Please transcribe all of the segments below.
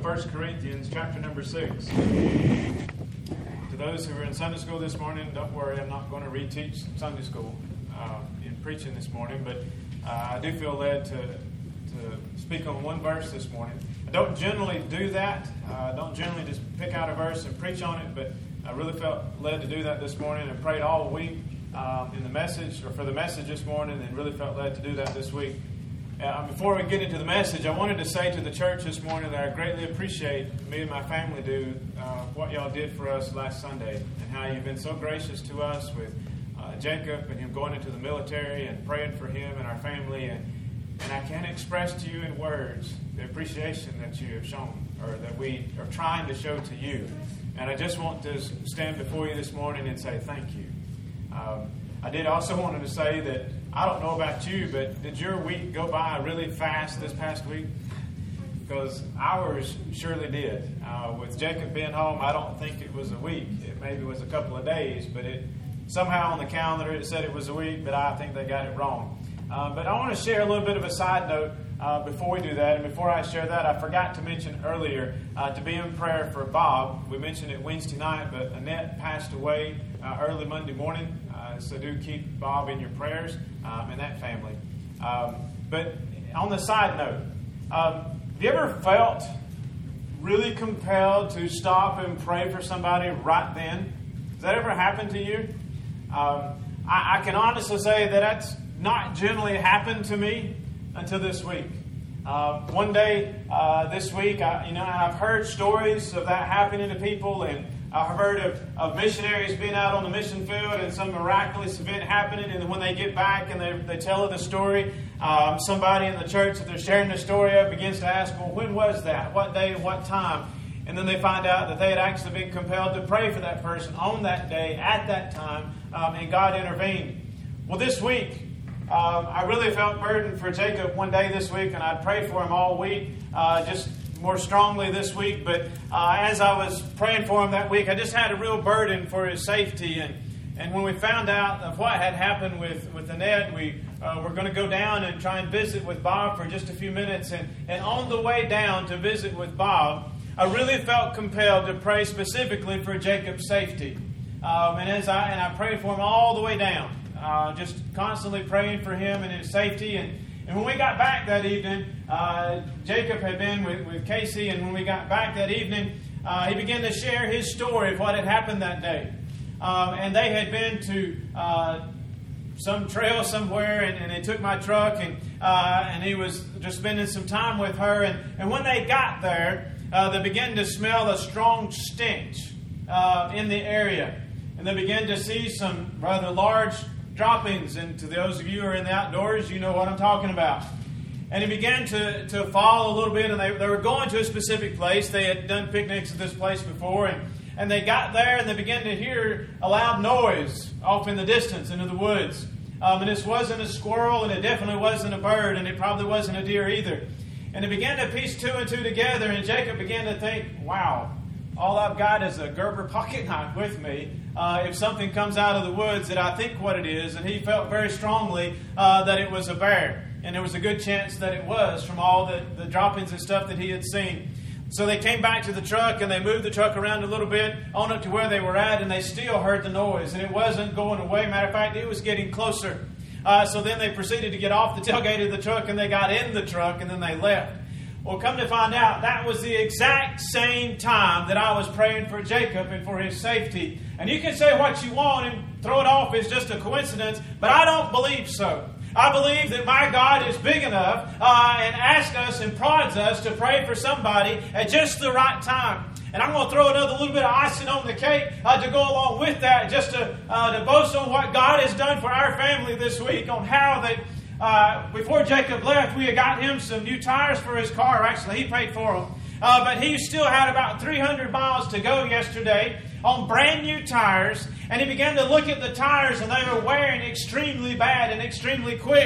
1 Corinthians chapter number 6. To those who are in Sunday school this morning, don't worry, I'm not going to reteach Sunday school in preaching this morning, but I do feel led to speak on one verse this morning. I don't generally do that. I don't generally just pick out a verse and preach on it, but I really felt led to do that this morning and prayed all week in the message, or for the message this morning, and really felt led to do that this week. Before we get into the message, I wanted to say to the church this morning that I greatly appreciate, me and my family do, what y'all did for us last Sunday, and how you've been so gracious to us with Jacob and him going into the military and praying for him and our family. And I can't express to you in words the appreciation that you have shown, or that we are trying to show to you. And I just want to stand before you this morning and say thank you. I did also wanted to say that I don't know about you, but did your week go by really fast this past week? Because ours surely did. With Jacob being home, I don't think it was a week. It maybe was a couple of days, but it somehow on the calendar it said it was a week, but I think they got it wrong. But I want to share a little bit of a side note before we do that. And before I share that, I forgot to mention earlier to be in prayer for Bob. We mentioned it Wednesday night, but Annette passed away early Monday morning. So do keep Bob in your prayers and that family. But on the side note, have you ever felt really compelled to stop and pray for somebody right then? Has that ever happened to you? I can honestly say that that's not generally happened to me until this week. One day this week, I've heard stories of that happening to people, and I've heard of missionaries being out on the mission field and some miraculous event happening, and when they get back and they tell the story, somebody in the church that they're sharing the story of begins to ask, well, when was that? What day and what time? And then they find out that they had actually been compelled to pray for that person on that day, at that time, and God intervened. Well, this week, I really felt burdened for Jacob one day this week, and I'd prayed for him all week, just more strongly this week. But as I was praying for him that week, I just had a real burden for his safety. And when we found out of what had happened with Annette, we were going to go down and try and visit with Bob for just a few minutes. And on the way down to visit with Bob, I really felt compelled to pray specifically for Jacob's safety. And I prayed for him all the way down. Just constantly praying for him and his safety. And when we got back that evening, Jacob had been with Casey, and when we got back that evening, he began to share his story of what had happened that day. And they had been to some trail somewhere, and they took my truck, and he was just spending some time with her. And when they got there, they began to smell a strong stench in the area. And they began to see some rather large droppings, and to those of you who are in the outdoors, you know what I'm talking about. And it began to fall a little bit, and they were going to a specific place. They had done picnics at this place before, and they got there, and they began to hear a loud noise off in the distance into the woods. And this wasn't a squirrel, and it definitely wasn't a bird, and it probably wasn't a deer either. And they began to piece two and two together, and Jacob began to think, wow, all I've got is a Gerber pocket knife with me. If something comes out of the woods that I think what it is, and he felt very strongly that it was a bear. And there was a good chance that it was from all the droppings and stuff that he had seen. So they came back to the truck, and they moved the truck around a little bit on up to where they were at, and they still heard the noise. And it wasn't going away. Matter of fact, it was getting closer. So then they proceeded to get off the tailgate of the truck, and they got in the truck, and then they left. Well, come to find out, that was the exact same time that I was praying for Jacob and for his safety. And you can say what you want and throw it off as just a coincidence, but I don't believe so. I believe that my God is big enough and asks us and prods us to pray for somebody at just the right time. And I'm going to throw another little bit of icing on the cake to go along with that, just to boast on what God has done for our family this week, on how that before Jacob left, we had got him some new tires for his car. Actually, he paid for them. But he still had about 300 miles to go yesterday on brand new tires. And he began to look at the tires, and they were wearing extremely bad and extremely quick.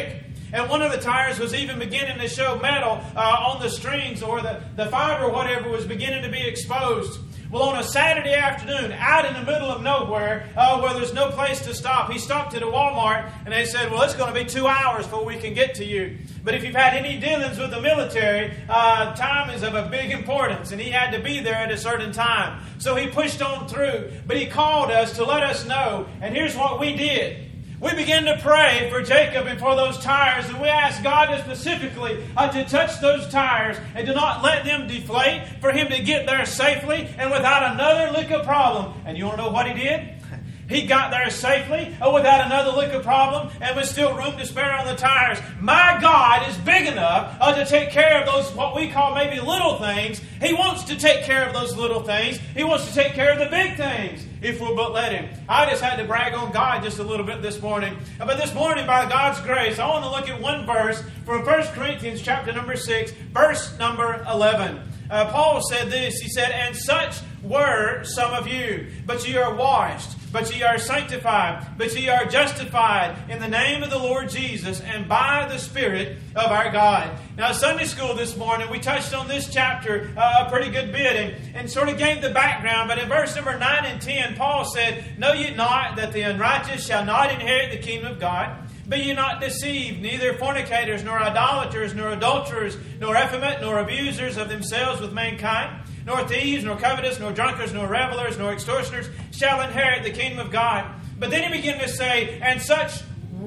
And one of the tires was even beginning to show metal on the strings, or the fiber or whatever was beginning to be exposed. Well, on a Saturday afternoon, out in the middle of nowhere, where there's no place to stop, he stopped at a Walmart, and they said, well, it's going to be 2 hours before we can get to you. But if you've had any dealings with the military, time is of a big importance, and he had to be there at a certain time. So he pushed on through, but he called us to let us know, and here's what we did. We began to pray for Jacob and for those tires, and we asked God to specifically to touch those tires and to not let them deflate, for him to get there safely and without another lick of problem. And you want to know what he did? He got there safely without another lick of problem, and with still room to spare on the tires. My God is big enough to take care of those, what we call maybe little things. He wants to take care of those little things. He wants to take care of the big things, if we'll but let him. I just had to brag on God just a little bit this morning. But this morning, by God's grace, I want to look at one verse from 1 Corinthians chapter number 6, verse number 11. Paul said this. He said, and such were some of you, but ye are washed, but ye are sanctified, but ye are justified in the name of the Lord Jesus and by the Spirit of our God. Now, Sunday school this morning, we touched on this chapter a pretty good bit and sort of gave the background. But in verse number 9 and 10, Paul said, know ye not that the unrighteous shall not inherit the kingdom of God? Be ye not deceived, neither fornicators, nor idolaters, nor adulterers, nor effeminate, nor abusers of themselves with mankind, nor thieves, nor covetous, nor drunkards, nor revelers, nor extortioners shall inherit the kingdom of God. But then he began to say, and such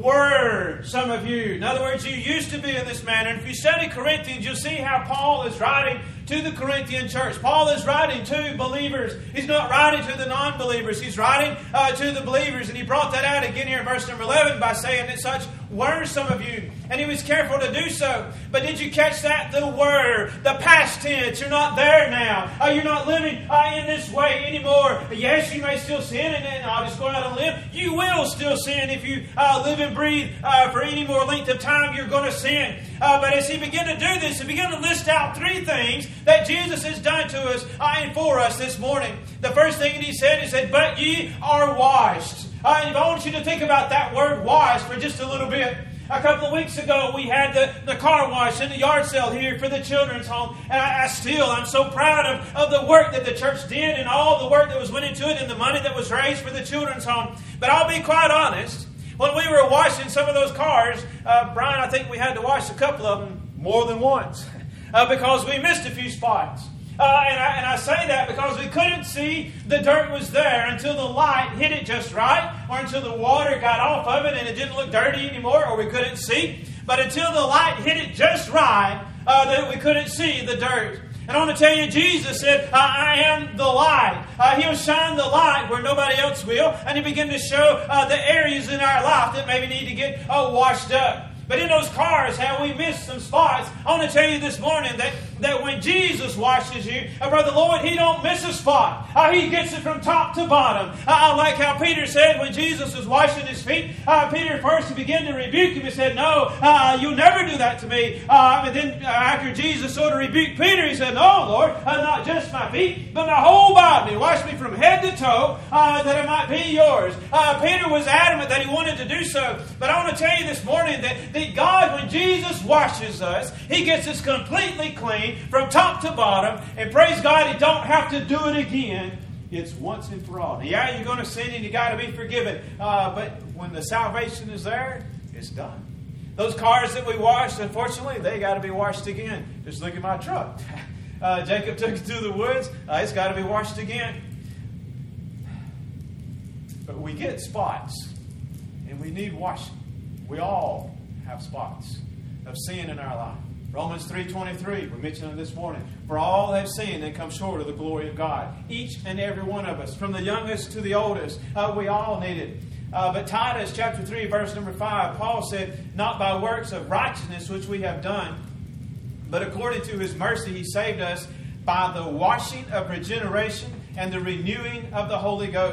were some of you. In other words, you used to be in this manner. And if you study Corinthians, you'll see how Paul is writing to the Corinthian church. Paul is writing to believers. He's not writing to the non-believers. He's writing to the believers. And he brought that out again here in verse number 11 by saying that such were some of you. And he was careful to do so. But did you catch that? The were, the past tense. You're not there now. You're not living in this way anymore. Yes, you may still sin, and I'll just go out and live. You will still sin if you live and breathe for any more length of time. You're going to sin. But as he began to do this, he began to list out 3 things that Jesus has done to us and for us this morning. The first thing that he said, but ye are washed. I want you to think about that word washed for just a little bit. A couple of weeks ago, we had the car wash and the yard sale here for the children's home. And I'm so proud of the work that the church did and all the work that was went into it and the money that was raised for the children's home. But I'll be quite honest. When we were washing some of those cars, Brian, I think we had to wash a couple of them more than once because we missed a few spots. And I say that because we couldn't see the dirt was there until the light hit it just right, or until the water got off of it and it didn't look dirty anymore, or we couldn't see. But until the light hit it just right, that we couldn't see the dirt. And I want to tell you, Jesus said, I am the light. He'll shine the light where nobody else will. And He began to show the areas in our life that maybe need to get washed up. But in those cars, how we missed some spots. I want to tell you this morning that when Jesus washes you, Brother Lloyd, He don't miss a spot. He gets it from top to bottom. I like how Peter said when Jesus was washing his feet, Peter first began to rebuke him. He said, no, you'll never do that to me. And then after Jesus sort of rebuked Peter, he said, no, Lord, not just my feet, but my whole body. Wash me from head to toe, that it might be yours. Peter was adamant that he wanted to do so. But I want to tell you this morning that God, when Jesus washes us, He gets us completely clean from top to bottom. And praise God, He don't have to do it again. It's once and for all. Yeah, you're going to sin and you got to be forgiven. But when the salvation is there, it's done. Those cars that we washed, unfortunately, they got to be washed again. Just look at my truck. Jacob took it through the woods. It's got to be washed again. But we get spots. And we need washing. We all have spots of sin in our life. Romans 3:23, we mentioned it this morning. For all have sinned and come short of the glory of God. Each and every one of us, from the youngest to the oldest, we all need it. But Titus chapter 3, verse number 5, Paul said, not by works of righteousness which we have done, but according to His mercy He saved us by the washing of regeneration and the renewing of the Holy Ghost,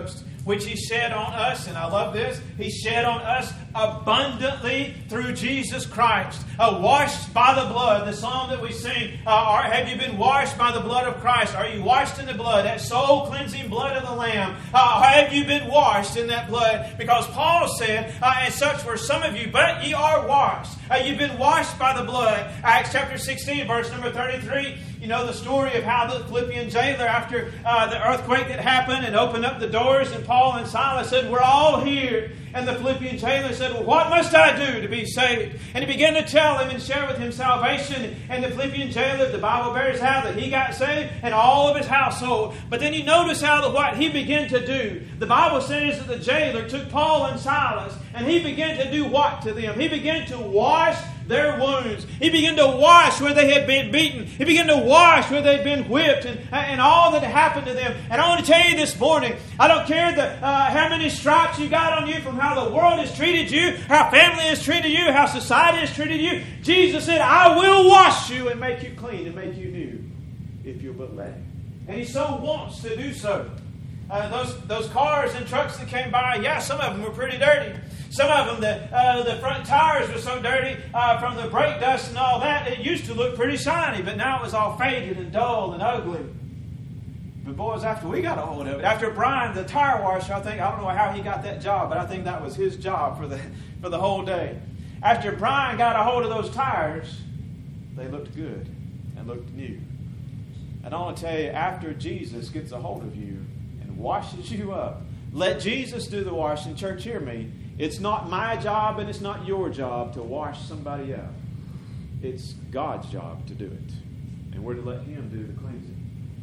which He shed on us, and I love this, He shed on us abundantly through Jesus Christ. Washed by the blood, the song that we sing, have you been washed by the blood of Christ? Are you washed in the blood, that soul-cleansing blood of the Lamb? Have you been washed in that blood? Because Paul said, and such were some of you, but ye are washed. You've been washed by the blood. Acts chapter 16, verse number 33, you know the story of how the Philippian jailer, after the earthquake that happened and opened up the doors, and Paul and Silas said, we're all here. And the Philippian jailer said, well, what must I do to be saved? And he began to tell him and share with him salvation. And the Philippian jailer, the Bible bears out that he got saved and all of his household. But then you notice how what he began to do. The Bible says that the jailer took Paul and Silas and he began to do what to them? He began to wash their wounds. He began to wash where they had been beaten. He began to wash where they had been whipped and all that happened to them. And I want to tell you this morning, I don't care how many stripes you got on you from how the world has treated you, how family has treated you, how society has treated you. Jesus said, I will wash you and make you clean and make you new if you'll but let Him. And He so wants to do so. Those cars and trucks that came by, yeah, some of them were pretty dirty. Some of them, the front tires were so dirty from the brake dust and all that, it used to look pretty shiny, but now it was all faded and dull and ugly. But boys, after we got a hold of it, after Brian, the tire washer, I don't know how he got that job, but I think that was his job for the whole day. After Brian got a hold of those tires, they looked good and looked new. And I want to tell you, after Jesus gets a hold of you and washes you up, let Jesus do the washing. Church, hear me. It's not my job and it's not your job to wash somebody up. It's God's job to do it. And we're to let Him do the cleansing.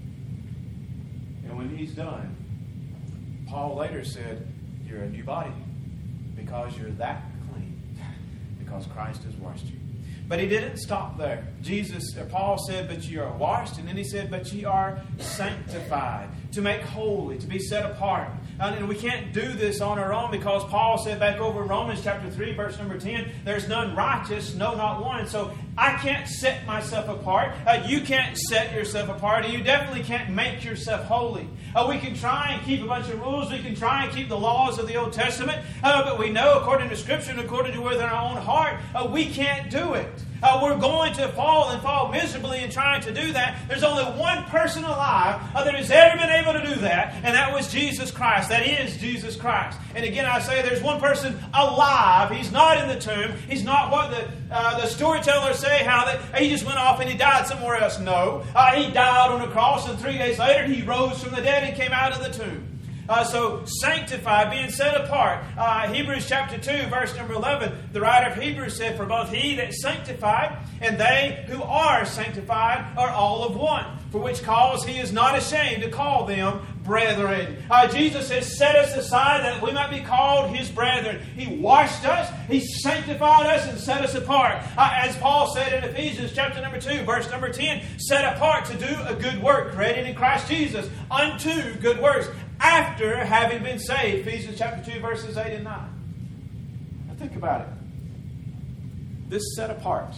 And when He's done, Paul later said, you're a new body because you're that clean. Because Christ has washed you. But He didn't stop there. Paul said, but ye are washed. And then He said, but ye are sanctified. To make holy, to be set apart. And we can't do this on our own because Paul said back over in Romans chapter 3, verse number 10, there's none righteous, no, not one. So I can't set myself apart. You can't set yourself apart. And you definitely can't make yourself holy. We can try and keep a bunch of rules. We can try and keep the laws of the Old Testament. But we know, according to Scripture and according to within our own heart, we can't do it. We're going to fall miserably in trying to do that. There's only one person alive that has ever been able to do that, and that was Jesus Christ. That is Jesus Christ. And again, I say there's one person alive. He's not in the tomb. He's not what the storytellers say, how that he just went off and he died somewhere else. No. He died on a cross, and 3 days later he rose from the dead and came out of the tomb. So sanctified, being set apart. Hebrews chapter 2, verse number 11, the writer of Hebrews said, for both He that is sanctified and they who are sanctified are all of one. For which cause He is not ashamed to call them brethren. Jesus has set us aside that we might be called His brethren. He washed us, He sanctified us, and set us apart. As Paul said in Ephesians chapter number 2, verse number 10, set apart to do a good work, created in Christ Jesus, unto good works, after having been saved. Ephesians chapter 2, verses 8 and 9. Now think about it. This set apart.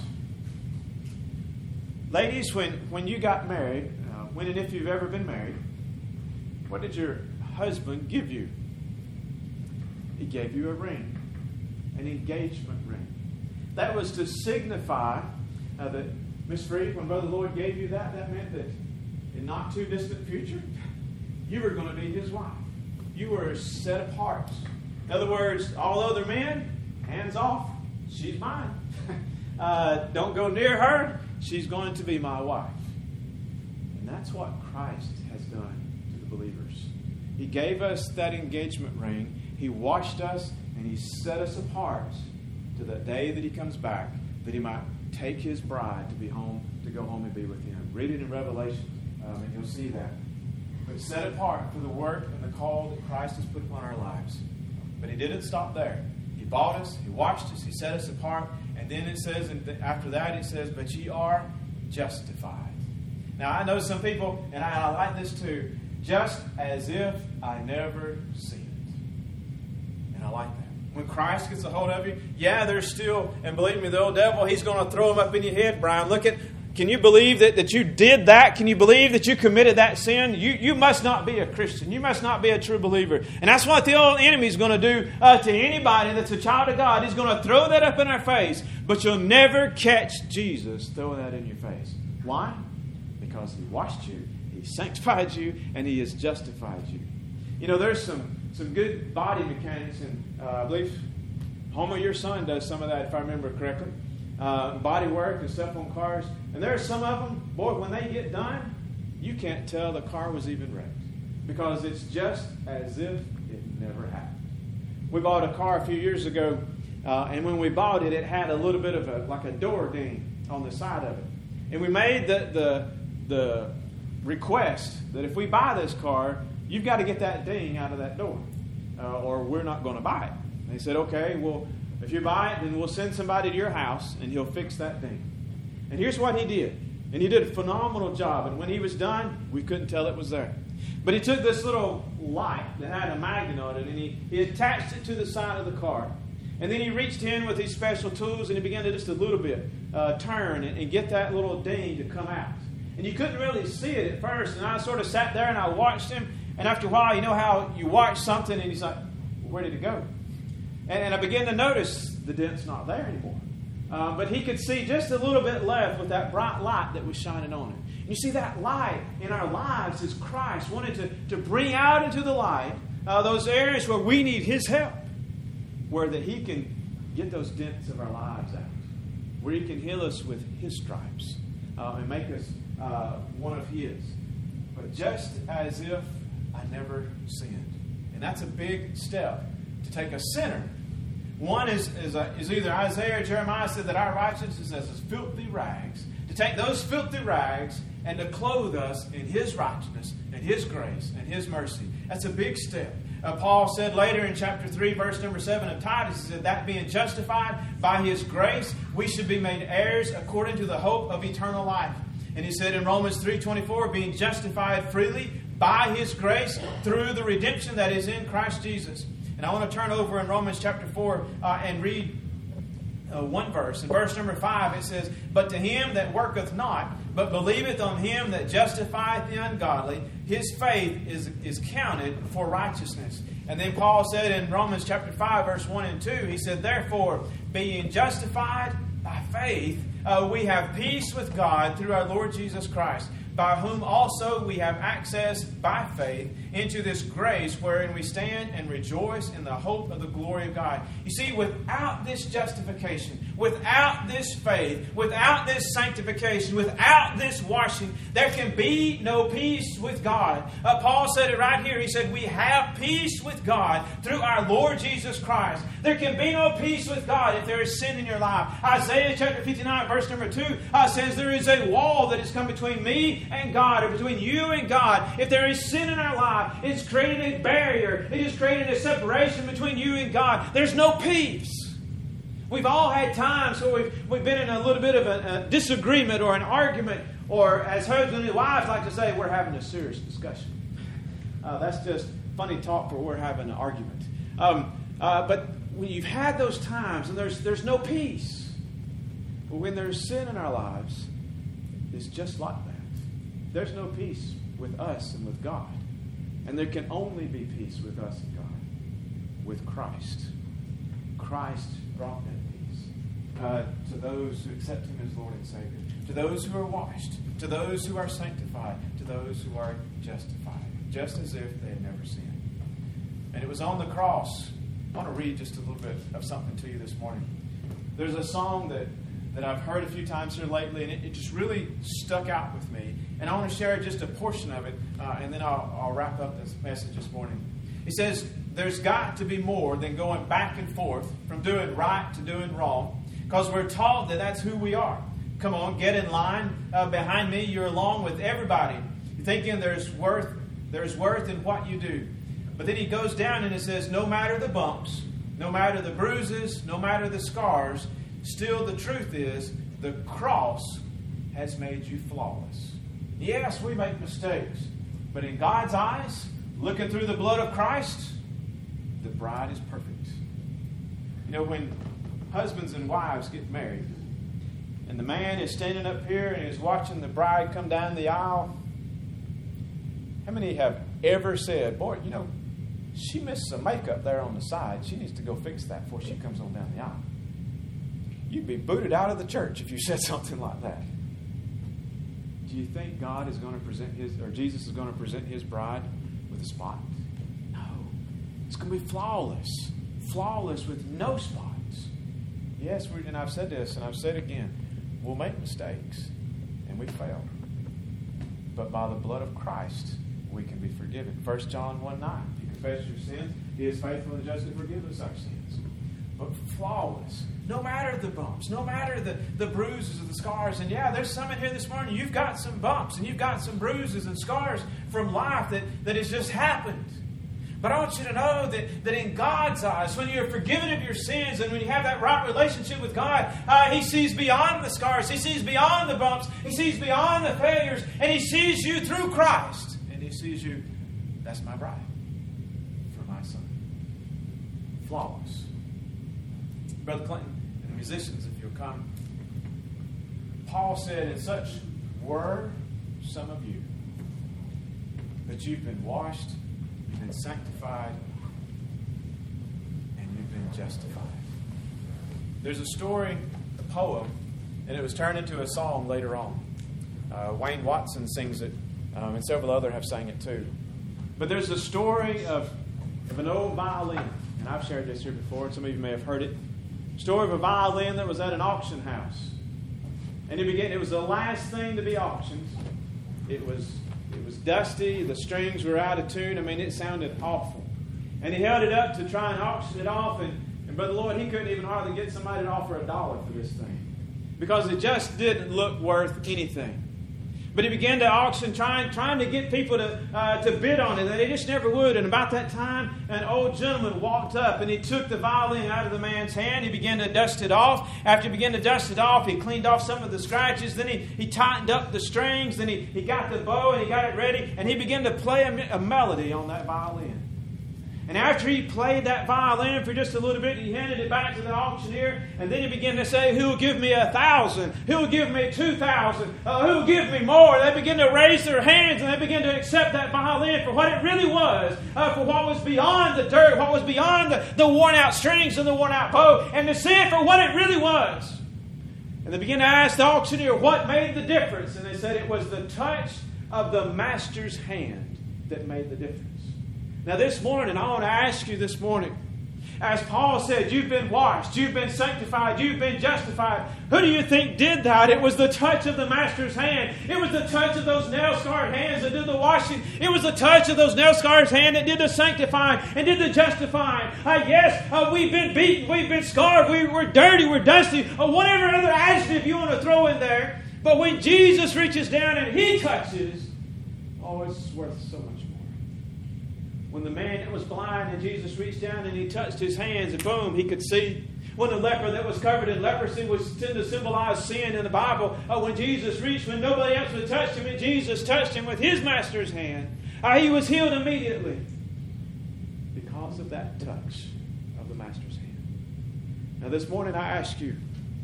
Ladies, when you got married, when and if you've ever been married, what did your husband give you? He gave you a ring, an engagement ring. That was to signify that, Miss Freed, when Brother Lloyd gave you that meant that in not too distant future, you were going to be his wife. You were set apart. In other words, all other men, hands off, she's mine. Don't go near her, she's going to be my wife. And that's what Christ has done to the believers. He gave us that engagement ring. He washed us and He set us apart to the day that He comes back, that He might take His bride to go home and be with Him. Read it in Revelation, and you'll see that. But set apart for the work and the call that Christ has put upon our lives. But He didn't stop there. He bought us, He washed us, He set us apart, and then it says, and after that it says, but ye are justified. Now I know some people, and I like this too, just as if I never sinned. And I like that. When Christ gets a hold of you, yeah, there's still, and believe me, the old devil, he's going to throw them up in your head. Brian, look at Can you believe that you did that? Can you believe that you committed that sin? You must not be a Christian. You must not be a true believer. And that's what the old enemy is going to do to anybody that's a child of God. He's going to throw that up in our face. But you'll never catch Jesus throwing that in your face. Why? Because He washed you, He sanctified you, and He has justified you. You know, there's some good body mechanics, and I believe Homer, your son, does some of that, if I remember correctly. Body work and stuff on cars. And there are some of them, boy, when they get done, you can't tell the car was even wrecked. Because it's just as if it never happened. We bought a car a few years ago, and when we bought it, it had a little bit of a door ding on the side of it. And we made the request that if we buy this car, you've got to get that ding out of that door, or we're not going to buy it. And they said, okay, well, if you buy it, then we'll send somebody to your house, and he'll fix that ding. And here's what he did. And he did a phenomenal job. And when he was done, we couldn't tell it was there. But he took this little light that had a magnet on it, and he attached it to the side of the car. And then he reached in with these special tools, and he began to just a little bit turn and get that little ding to come out. And you couldn't really see it at first. And I sort of sat there and I watched him. And after a while, you know how you watch something and he's like, well, where did it go? And I began to notice the dent's not there anymore. But he could see just a little bit left with that bright light that was shining on it. And you see, that light in our lives is Christ wanted to bring out into the light those areas where we need His help, where that He can get those dents of our lives out, where He can heal us with His stripes and make us one of His. But just as if I never sinned. And that's a big step to take a sinner. One is either Isaiah or Jeremiah said that our righteousness is as filthy rags. To take those filthy rags and to clothe us in His righteousness and His grace and His mercy. That's a big step. Paul said later in chapter 3, verse number 7 of Titus, he said, that being justified by His grace, we should be made heirs according to the hope of eternal life. And he said in Romans 3:24, being justified freely by His grace through the redemption that is in Christ Jesus. And I want to turn over in Romans chapter 4 and read one verse. In verse number 5 it says, but to him that worketh not, but believeth on Him that justifieth the ungodly, his faith is counted for righteousness. And then Paul said in Romans chapter 5 verse 1 and 2, he said, therefore, being justified by faith, we have peace with God through our Lord Jesus Christ, by whom also we have access by faith into this grace wherein we stand and rejoice in the hope of the glory of God. You see, without this justification, without this faith, without this sanctification, without this washing, there can be no peace with God. Paul said it right here. He said, we have peace with God through our Lord Jesus Christ. There can be no peace with God if there is sin in your life. Isaiah chapter 59 verse number 2 says there is a wall that has come between me and God, or between you and God. If there is sin in our life, it's created a barrier. It has created a separation between you and God. There's no peace. We've all had times where we've been in a little bit of a disagreement or an argument, or as husbands and wives like to say, we're having a serious discussion. That's just funny talk for we're having an argument. But when you've had those times and there's no peace, but when there's sin in our lives, it's just like that. There's no peace with us and with God. And there can only be peace with us and God, with Christ. Christ brought that peace to those who accept Him as Lord and Savior, to those who are washed, to those who are sanctified, to those who are justified, just as if they had never sinned. And it was on the cross. I want to read just a little bit of something to you this morning. There's a song that I've heard a few times here lately, and it just really stuck out with me. And I want to share just a portion of it, and then I'll wrap up this message this morning. He says, there's got to be more than going back and forth from doing right to doing wrong, because we're taught that that's who we are. Come on, get in line behind me. You're along with everybody. You're thinking there's worth in what you do. But then he goes down and it says, no matter the bumps, no matter the bruises, no matter the scars, still the truth is the cross has made you flawless. Yes, we make mistakes, but in God's eyes, looking through the blood of Christ, the bride is perfect. You know, when husbands and wives get married, and the man is standing up here and is watching the bride come down the aisle, how many have ever said, boy, you know, she missed some makeup there on the side. She needs to go fix that before she comes on down the aisle. You'd be booted out of the church if you said something like that. Do you think God is going to present Jesus is going to present his bride with a spot? No. It's going to be flawless. Flawless with no spots. Yes, and I've said this and I've said it again. We'll make mistakes and we fail. But by the blood of Christ, we can be forgiven. 1 John 1:9. If you confess your sins, he is faithful and just to forgive us our sins. But flawless. No matter the bumps, no matter the bruises or the scars. And yeah, there's some in here this morning, you've got some bumps and you've got some bruises and scars from life that has just happened. But I want you to know that in God's eyes, when you're forgiven of your sins and when you have that right relationship with God, he sees beyond the scars. He sees beyond the bumps. He sees beyond the failures. And he sees you through Christ. And he sees you, that's my bride for my son. Flawless. Brother Clinton and the musicians, if you'll come. Paul said, and such were some of you, that you've been washed, you've been sanctified, and you've been justified. There's a story, a poem, and it was turned into a song later on. Wayne Watson sings it, and several others have sang it too. But there's a story of an old violin, and I've shared this here before, and some of you may have heard it. Story of a violin that was at an auction house. And it was the last thing to be auctioned. It was dusty, the strings were out of tune. I mean, it sounded awful. And he held it up to try and auction it off, and Brother Lloyd, he couldn't even hardly get somebody to offer $1 for this thing. Because it just didn't look worth anything. But he began to auction, trying to get people to bid on it, and they just never would. And about that time, an old gentleman walked up, and he took the violin out of the man's hand. He began to dust it off. After he began to dust it off, he cleaned off some of the scratches. Then he tightened up the strings. Then he got the bow, and he got it ready. And he began to play a melody on that violin. And after he played that violin for just a little bit, he handed it back to the auctioneer. And then he began to say, who will give me 1,000? Who will give me 2,000? Who will give me more? They began to raise their hands and they began to accept that violin for what it really was. For what was beyond the dirt, what was beyond the worn out strings and the worn out bow. And to see it for what it really was. And they began to ask the auctioneer what made the difference. And they said it was the touch of the master's hand that made the difference. Now this morning, I want to ask you this morning, as Paul said, you've been washed, you've been sanctified, you've been justified. Who do you think did that? It was the touch of the master's hand. It was the touch of those nail-scarred hands that did the washing. It was the touch of those nail-scarred hands that did the sanctifying and did the justifying. We've been beaten, we've been scarred, we're dirty, we're dusty, or whatever other adjective you want to throw in there. But when Jesus reaches down and He touches, it's worth so much more. When the man that was blind and Jesus reached down and He touched his hands and boom, he could see. When the leper that was covered in leprosy was tend to symbolize sin in the Bible, when Jesus reached, when nobody else would touch him, and Jesus touched him with His master's hand, he was healed immediately because of that touch of the master's hand. Now this morning I ask you,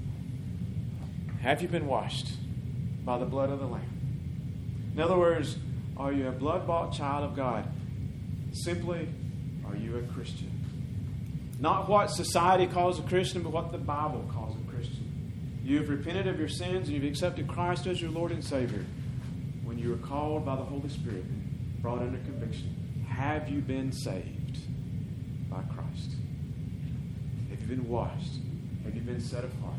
have you been washed by the blood of the Lamb? In other words, are you a blood-bought child of God? Simply, are you a Christian? Not what society calls a Christian, but what the Bible calls a Christian. You have repented of your sins and you've accepted Christ as your Lord and Savior. When you were called by the Holy Spirit, brought under conviction, have you been saved by Christ? Have you been washed? Have you been set apart?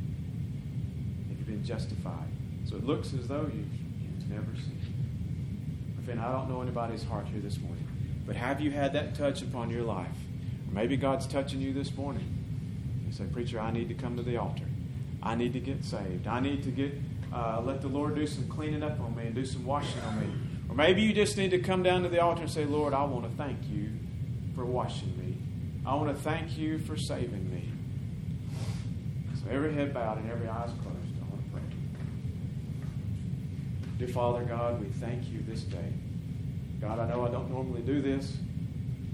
Have you been justified? So it looks as though you've never seen. Friend, I don't know anybody's heart here this morning. But have you had that touch upon your life? Or maybe God's touching you this morning. You say, preacher, I need to come to the altar. I need to get saved. I need to let the Lord do some cleaning up on me and do some washing on me. Or maybe you just need to come down to the altar and say, Lord, I want to thank you for washing me. I want to thank you for saving me. So every head bowed and every eyes closed. I want to pray. Dear Father God, we thank you this day. God, I know I don't normally do this.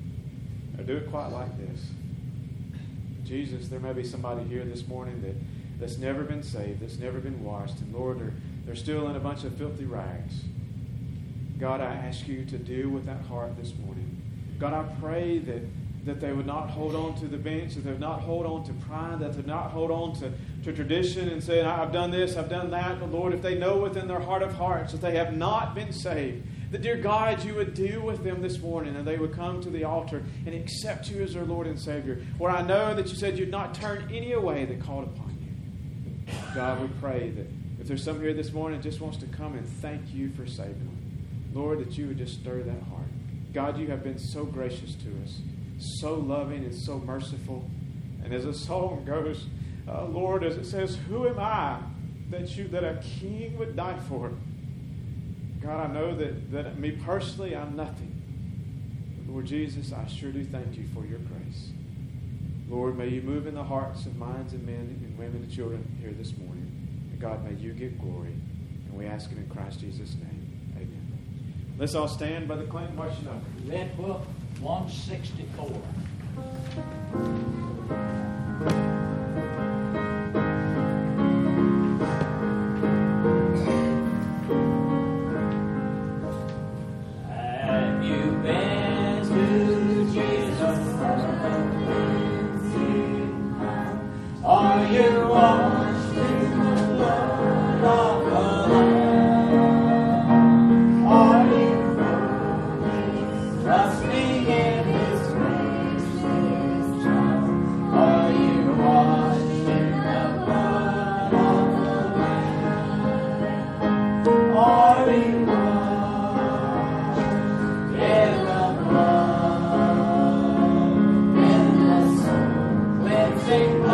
I do it quite like this. Jesus, there may be somebody here this morning that's never been saved, that's never been washed. And Lord, they're still in a bunch of filthy rags. God, I ask you to deal with that heart this morning. God, I pray that they would not hold on to the bench, that they would not hold on to pride, that they would not hold on to tradition and say, I've done this, I've done that. But Lord, if they know within their heart of hearts that they have not been saved, that, dear God, you would deal with them this morning and they would come to the altar and accept you as their Lord and Savior. Lord, I know that you said you'd not turn any away that called upon you. God, we pray that if there's some here this morning that just wants to come and thank you for saving them, Lord, that you would just stir that heart. God, you have been so gracious to us, so loving and so merciful. And as the song goes, Lord, as it says, who am I that a king would die for? God, I know that me personally, I'm nothing. But Lord Jesus, I sure do thank you for your grace. Lord, may you move in the hearts of minds and men and women and children here this morning. And God, may you get glory. And we ask it in Christ Jesus' name. Amen. Let's all stand by the Clinton marching number. Red Book 164. Have you been to Jesus? Are you washed in the blood of the Lamb? Are you trusting in His grace, His child? Are you washed in the blood of the Lamb? Are you washed in the blood, in the soul, cleansing